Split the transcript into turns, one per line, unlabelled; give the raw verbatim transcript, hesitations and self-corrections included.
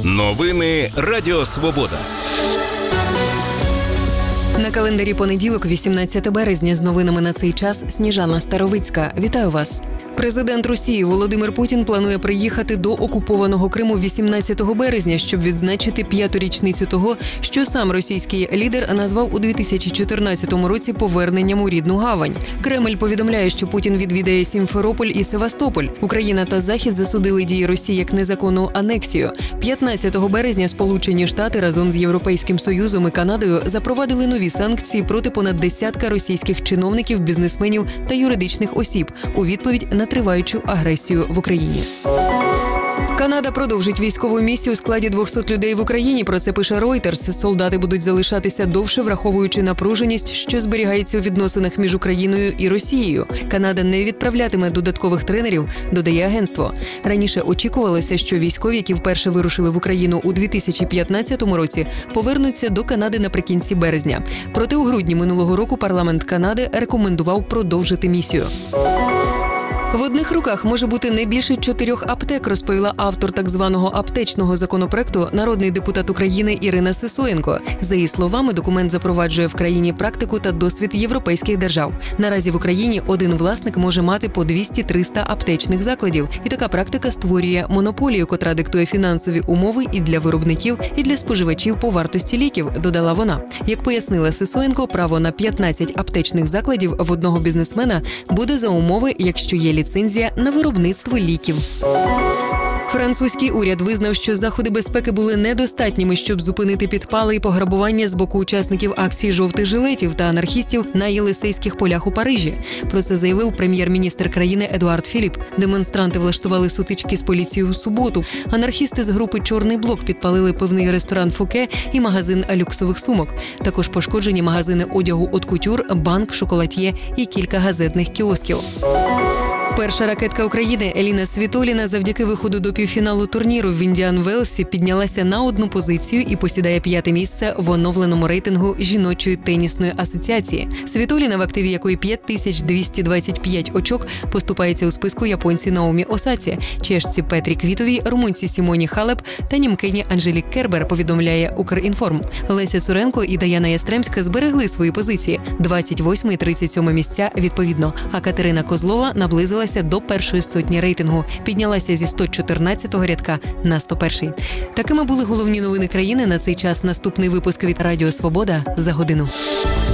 Новини Радіо Свобода.
На календарі понеділок, вісімнадцяте березня, з новинами на цей час Сніжана Старовицька. Вітаю вас. Президент Росії Володимир Путін планує приїхати до окупованого Криму вісімнадцятого березня, щоб відзначити п'яту річницю того, що сам російський лідер назвав у дві тисячі чотирнадцятому році поверненням у рідну гавань. Кремль повідомляє, що Путін відвідає Сімферополь і Севастополь. Україна та Захід засудили дії Росії як незаконну анексію. п'ятнадцятого березня Сполучені Штати разом з Європейським Союзом і Канадою запровадили нові санкції проти понад десятка російських чиновників, бізнесменів та юридичних осіб у відповідь на триваючу агресію в Україні. Канада продовжить військову місію у складі двохсот людей в Україні. Про це пише Reuters. Солдати будуть залишатися довше, враховуючи напруженість, що зберігається у відносинах між Україною і Росією. Канада не відправлятиме додаткових тренерів, додає агентство. Раніше очікувалося, що військові, які вперше вирушили в Україну у дві тисячі п'ятнадцятому році, повернуться до Канади наприкінці березня. Проте у грудні минулого року парламент Канади рекомендував продовжити місію. В одних руках може бути не більше чотирьох аптек, розповіла автор так званого аптечного законопроекту, народний депутат України Ірина Сисоєнко. За її словами, документ запроваджує в країні практику та досвід європейських держав. Наразі в Україні один власник може мати по двісті-триста аптечних закладів. І така практика створює монополію, котра диктує фінансові умови і для виробників, і для споживачів по вартості ліків, додала вона. Як пояснила Сисоєнко, право на п'ятнадцять аптечних закладів в одного бізнесмена буде за умови, якщо є ліцензія на виробництво ліків. Французький уряд визнав, що заходи безпеки були недостатніми, щоб зупинити підпали і пограбування з боку учасників акції жовтих жилетів та анархістів на Єлисейських полях у Парижі. Про це заявив прем'єр-міністр країни Едуард Філіп. Демонстранти влаштували сутички з поліцією у суботу. Анархісти з групи «Чорний блок» підпалили пивний ресторан «Фуке» і магазин люксових сумок. Також пошкоджені магазини одягу «От Кутюр», банк, шоколад'є і кілька газетних кіосків. Перша ракетка України Еліна Світоліна завдяки виходу до півфіналу турніру в Індіан Велсі піднялася на одну позицію і посідає п'яте місце в оновленому рейтингу жіночої тенісної асоціації. Світоліна, в активі якої п'ять тисяч двісті двадцять п'ять очок, поступається у списку японці Наомі Осаці, чешці Петрі Квітовій, румунці Сімоні Халеп та німкині Анжелік Кербер, повідомляє Укрінформ. Леся Цуренко і Даяна Ястремська зберегли свої позиції – двадцять восьме і тридцять сьоме місця відповідно, а Катерина Козлова наблизилася до першої сотні рейтингу, піднялася зі сто чотирнадцятого рядка на сто перший. Такими були головні новини країни на цей час. Наступний випуск від Радіо Свобода за годину.